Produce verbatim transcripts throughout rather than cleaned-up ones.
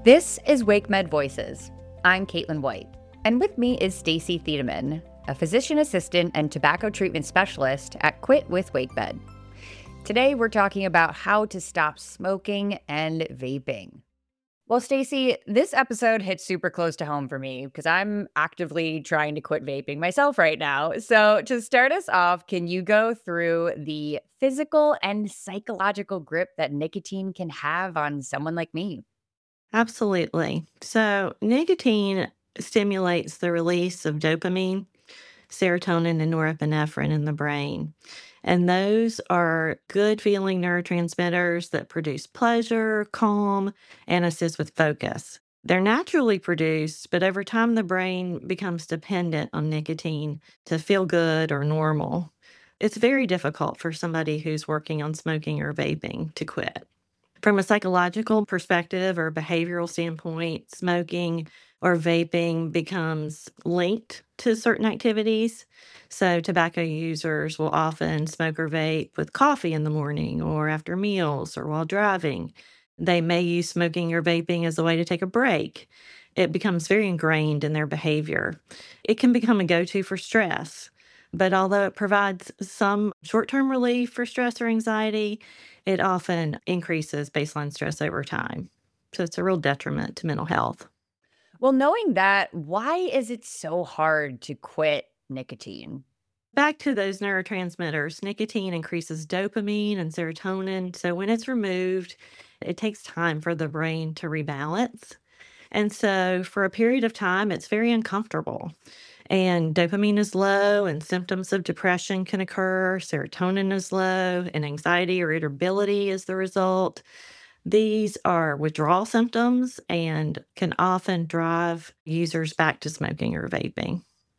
This is WakeMed Voices. I'm Caitlin White, and with me is Stacy Thiedemann, a physician assistant and tobacco treatment specialist at Quit with WakeMed. Today, we're talking about how to stop smoking and vaping. Well, Stacy, this episode hits super close to home for me because I'm actively trying to quit vaping myself right now. So, to start us off, can you go through the physical and psychological grip that nicotine can have on someone like me? Absolutely. So, nicotine stimulates the release of dopamine, serotonin, and norepinephrine in the brain. And those are good feeling neurotransmitters that produce pleasure, calm, and assist with focus. They're naturally produced, but over time, the brain becomes dependent on nicotine to feel good or normal. It's very difficult for somebody who's working on smoking or vaping to quit. From a psychological perspective or behavioral standpoint, smoking or vaping becomes linked to certain activities. So, tobacco users will often smoke or vape with coffee in the morning or after meals or while driving. They may use smoking or vaping as a way to take a break. It becomes very ingrained in their behavior. It can become a go to for stress. But although it provides some short term relief for stress or anxiety, it often increases baseline stress over time. So it's a real detriment to mental health. Well, knowing that, why is it so hard to quit nicotine? Back to those neurotransmitters, nicotine increases dopamine and serotonin. So when it's removed, it takes time for the brain to rebalance. And so for a period of time, it's very uncomfortable. And dopamine is low, and symptoms of depression can occur. Serotonin is low, and anxiety or irritability is the result. These are withdrawal symptoms and can often drive users back to smoking or vaping.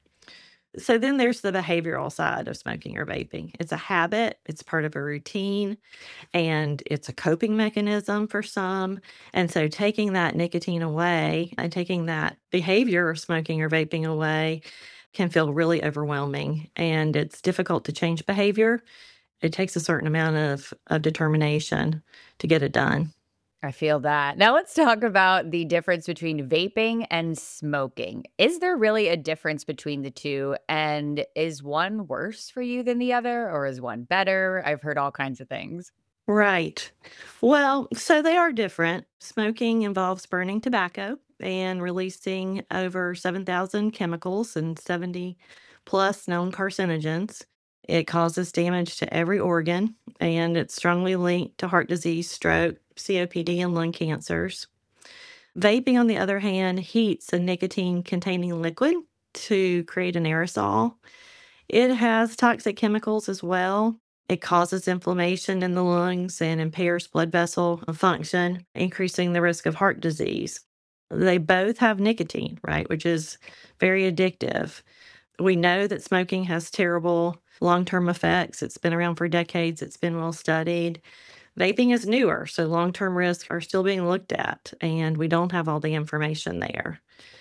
So then there's the behavioral side of smoking or vaping. It's a habit, it's part of a routine, and it's a coping mechanism for some. And so taking that nicotine away and taking that behavior of smoking or vaping away can feel really overwhelming. And it's difficult to change behavior. It takes a certain amount of, of determination to get it done. I feel that. Now let's talk about the difference between vaping and smoking. Is there really a difference between the two? And is one worse for you than the other, or is one better? I've heard all kinds of things. Right. Well, so they are different. Smoking involves burning tobacco and releasing over seven thousand chemicals and seventy plus known carcinogens. It causes damage to every organ, and it's strongly linked to heart disease, stroke, C O P D, and lung cancers. Vaping, on the other hand, heats a nicotine containing liquid to create an aerosol. It has toxic chemicals as well. It causes inflammation in the lungs and impairs blood vessel function, increasing the risk of heart disease. They both have nicotine, right, which is very addictive. We know that smoking has terrible long term effects. It's been around for decades, it's been well studied. Vaping is newer, so long term risks are still being looked at, and we don't have all the information there.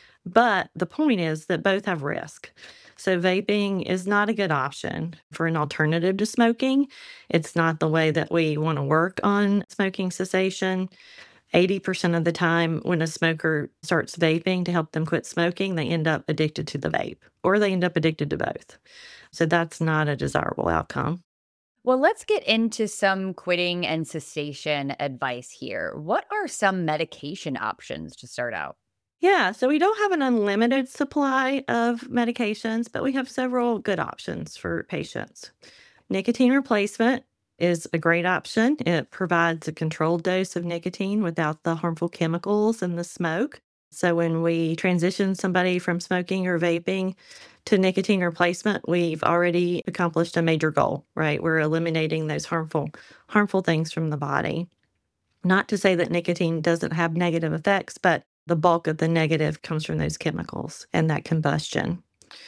But the point is that both have risk. So vaping is not a good option for an alternative to smoking. It's not the way that we want to work on smoking cessation. eighty percent of the time, when a smoker starts vaping to help them quit smoking, they end up addicted to the vape or they end up addicted to both. So that's not a desirable outcome. Well, let's get into some quitting and cessation advice here. What are some medication options to start out? Yeah, so we don't have an unlimited supply of medications, but we have several good options for patients. Nicotine replacement is a great option. It provides a controlled dose of nicotine without the harmful chemicals and the smoke. So when we transition somebody from smoking or vaping to nicotine replacement, we've already accomplished a major goal, right? We're eliminating those harmful harmful things from the body. Not to say that nicotine doesn't have negative effects, but the bulk of the negative comes from those chemicals and that combustion.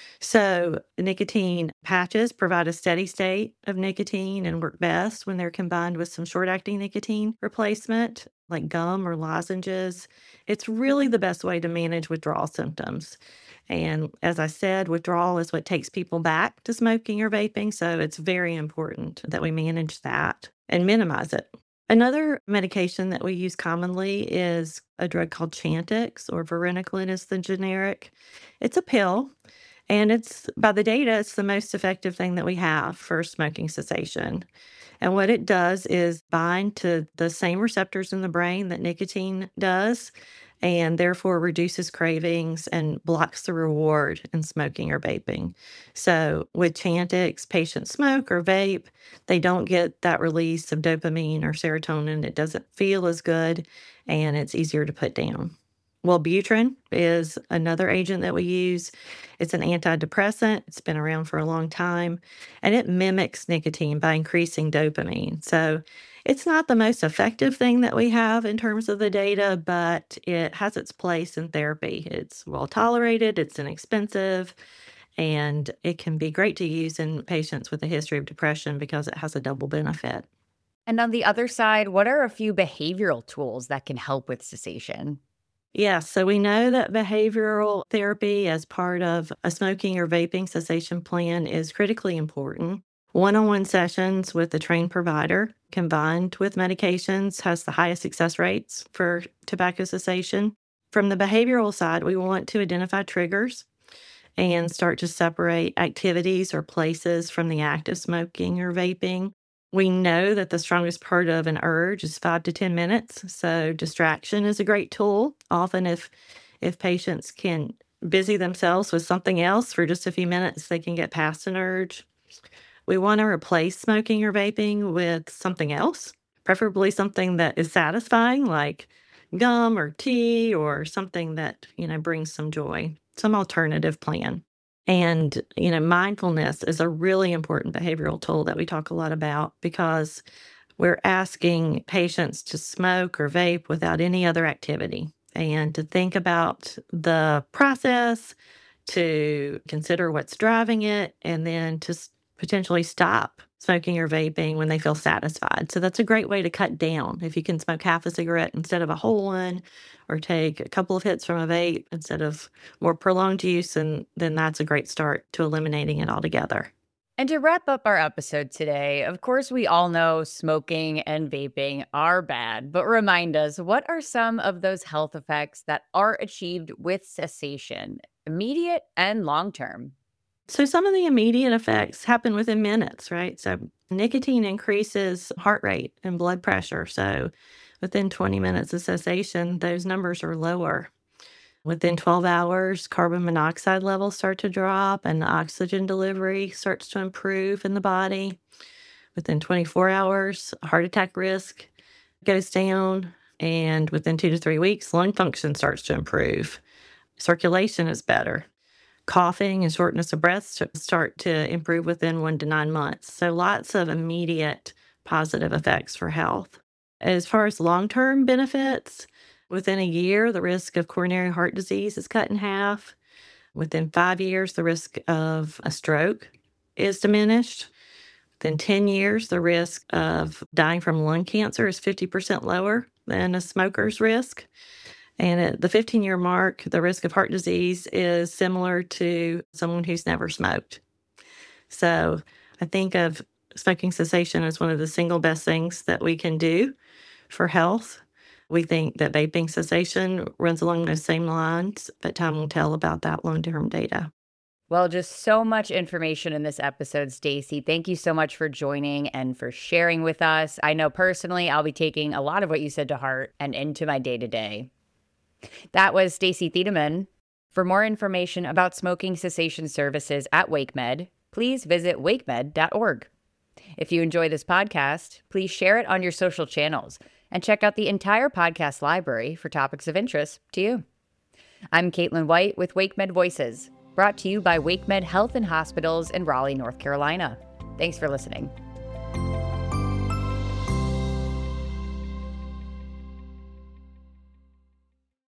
So, nicotine patches provide a steady state of nicotine and work best when they're combined with some short acting nicotine replacement, like gum or lozenges. It's really the best way to manage withdrawal symptoms. And as I said, withdrawal is what takes people back to smoking or vaping. So, it's very important that we manage that and minimize it. Another medication that we use commonly is a drug called Chantix, or varenicline is the generic. It's a pill, and it's by the data, it's the most effective thing that we have for smoking cessation. And what it does is bind to the same receptors in the brain that nicotine does, and therefore reduces cravings and blocks the reward in smoking or vaping. So with Chantix, patients smoke or vape, they don't get that release of dopamine or serotonin. It doesn't feel as good, and it's easier to put down. Wellbutrin is another agent that we use. It's an antidepressant. It's been around for a long time, and it mimics nicotine by increasing dopamine. So it's not the most effective thing that we have in terms of the data, but it has its place in therapy. It's well tolerated, it's inexpensive, and it can be great to use in patients with a history of depression because it has a double benefit. And on the other side, what are a few behavioral tools that can help with cessation? Yeah, so we know that behavioral therapy as part of a smoking or vaping cessation plan is critically important. One on one sessions with a trained provider combined with medications has the highest success rates for tobacco cessation. From the behavioral side, we want to identify triggers and start to separate activities or places from the act of smoking or vaping. We know that the strongest part of an urge is five to ten minutes. So distraction is a great tool. Often if if patients can busy themselves with something else for just a few minutes, they can get past an urge. We want to replace smoking or vaping with something else, preferably something that is satisfying, like gum or tea or something that, you know, brings some joy, some alternative plan. And, you know, mindfulness is a really important behavioral tool that we talk a lot about because we're asking patients to smoke or vape without any other activity and to think about the process, to consider what's driving it, and then to s- potentially stop smoking or vaping when they feel satisfied. So that's a great way to cut down. If you can smoke half a cigarette instead of a whole one, or take a couple of hits from a vape instead of more prolonged use, and then that's a great start to eliminating it altogether. And to wrap up our episode today, of course, we all know smoking and vaping are bad, but remind us, what are some of those health effects that are achieved with cessation, immediate and long term? So some of the immediate effects happen within minutes, right? So nicotine increases heart rate and blood pressure. So within twenty minutes of cessation, those numbers are lower. Within twelve hours, carbon monoxide levels start to drop and the oxygen delivery starts to improve in the body. Within twenty-four hours, heart attack risk goes down. And within two to three weeks, lung function starts to improve. Circulation is better. Coughing and shortness of breath st- start to improve within one to nine months. So lots of immediate positive effects for health. As far as long term benefits, within a year, the risk of coronary heart disease is cut in half. Within five years, the risk of a stroke is diminished. Within ten years, the risk of dying from lung cancer is fifty percent lower than a smoker's risk. And at the fifteen year mark, the risk of heart disease is similar to someone who's never smoked. So I think of smoking cessation as one of the single best things that we can do for health. We think that vaping cessation runs along those same lines, but time will tell about that long term data. Well, just so much information in this episode, Stacy. Thank you so much for joining and for sharing with us. I know personally I'll be taking a lot of what you said to heart and into my day to day. That was Stacy Thiedemann. For more information about smoking cessation services at WakeMed, please visit wakemed dot org. If you enjoy this podcast, please share it on your social channels and check out the entire podcast library for topics of interest to you. I'm Caitlin White with WakeMed Voices, brought to you by WakeMed Health and Hospitals in Raleigh, North Carolina. Thanks for listening.